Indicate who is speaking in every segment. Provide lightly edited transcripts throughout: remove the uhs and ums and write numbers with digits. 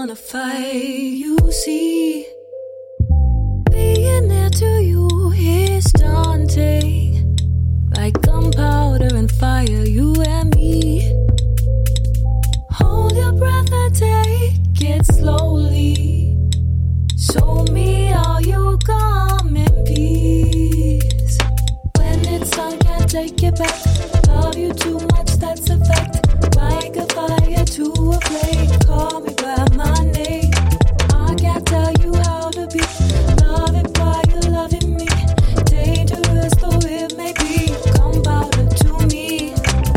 Speaker 1: wanna fight, you see. Being near to you is daunting. Like gunpowder and fire, you and me. Hold your breath and take it slowly. Show me all you come in peace. When it's done, can't take it back. Love you too much, that's a fact. Like a fire to a flame, call me by my name. I can't tell you how to be. Love it while you're loving me. Dangerous though it may be. Gunpowder to me.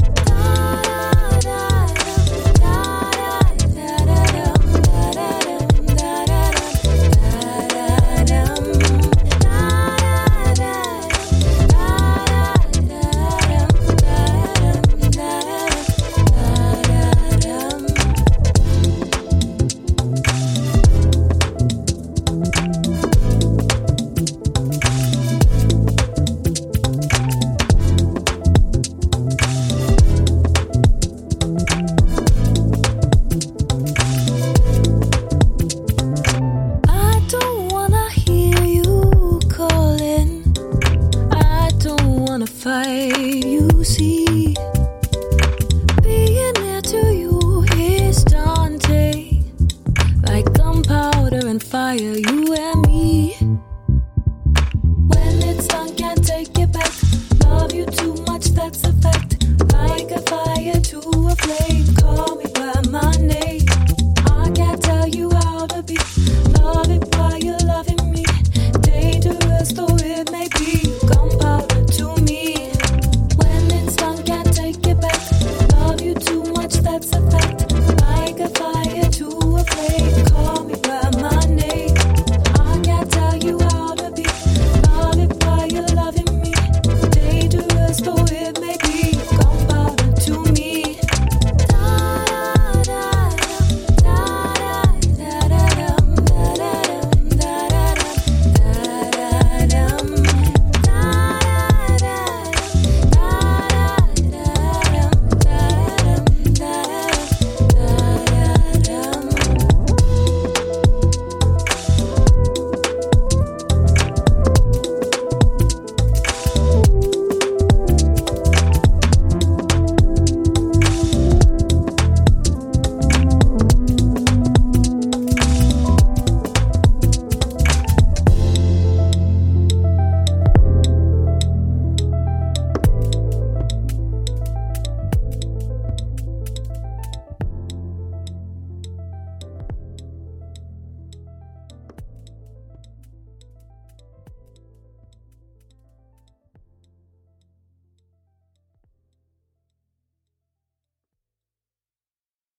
Speaker 1: Fight, you see. Being near to you is daunting. Like gunpowder and fire, you